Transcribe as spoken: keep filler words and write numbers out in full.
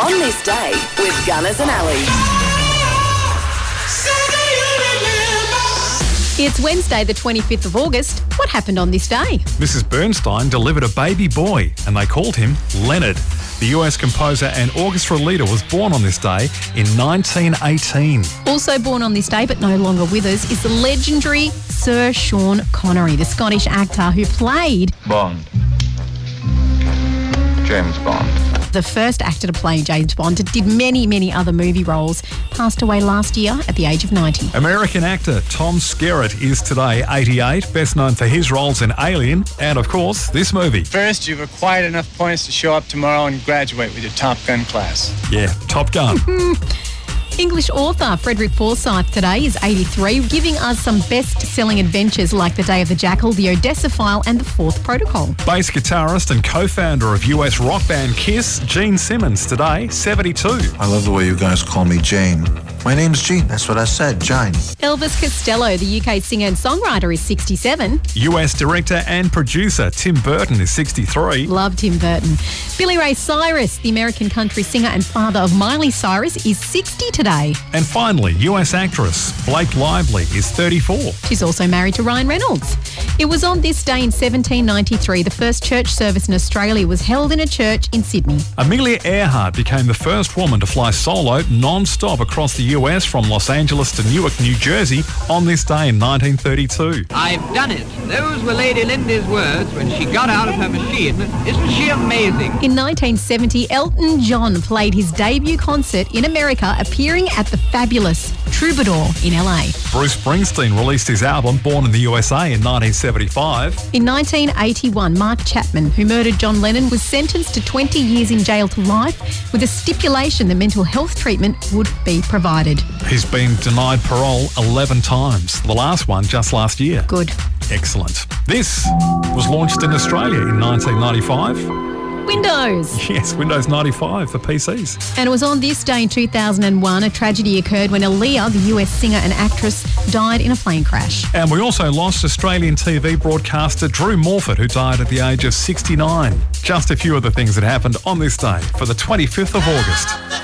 On This Day with Gunners and Ali. It's Wednesday, the twenty-fifth of August. What happened on this day? Missus Bernstein delivered a baby boy and they called him Leonard. The U S composer and orchestra leader was born on this day in nineteen eighteen. Also born on this day, but no longer with us, is the legendary Sir Sean Connery, the Scottish actor who played Bond. James Bond. the first actor to play James Bond, did many, many other movie roles, passed away last year at the age of ninety. American actor Tom Skerritt is today eighty-eight, best known for his roles in Alien and, of course, this movie. First, you've acquired enough points to show up tomorrow and graduate with your Top Gun class. Yeah, Top Gun. English author Frederick Forsyth today is eighty-three, giving us some best-selling adventures like The Day of the Jackal, The Odessa File and The Fourth Protocol. Bass guitarist and co-founder of U S rock band Kiss, Gene Simmons, today seventy-two. I love the way you guys call me Jane. My name's Gene. That's what I said, Jane. Elvis Costello, the U K singer and songwriter, is sixty-seven. U S director and producer Tim Burton is sixty-three. Love Tim Burton. Billy Ray Cyrus, the American country singer and father of Miley Cyrus, is sixty today. And finally, U S actress Blake Lively is thirty-four. She's also married to Ryan Reynolds. It was on this day in seventeen ninety-three the first church service in Australia was held in a church in Sydney. Amelia Earhart became the first woman to fly solo non-stop across the U S from Los Angeles to Newark, New Jersey on this day in nineteen thirty-two. I've done it. Those were Lady Linda's words when she got out of her machine. Isn't she amazing? In nineteen seventy, Elton John played his debut concert in America, appearing at the fabulous Troubadour in L A. Bruce Springsteen released his album Born in the U S A in nineteen seventy-five. In nineteen eighty-one, Mark Chapman, who murdered John Lennon, was sentenced to twenty years in jail to life with a stipulation that mental health treatment would be provided. He's been denied parole eleven times, the last one just last year. Good. Excellent. This was launched in Australia in nineteen ninety-five. Windows. Yes, Windows ninety-five for P Cs. And it was on this day in two thousand one, a tragedy occurred when Aaliyah, the U S singer and actress, died in a plane crash. And we also lost Australian T V broadcaster Drew Morford, who died at the age of sixty-nine. Just a few of the things that happened on this day for the twenty-fifth of August.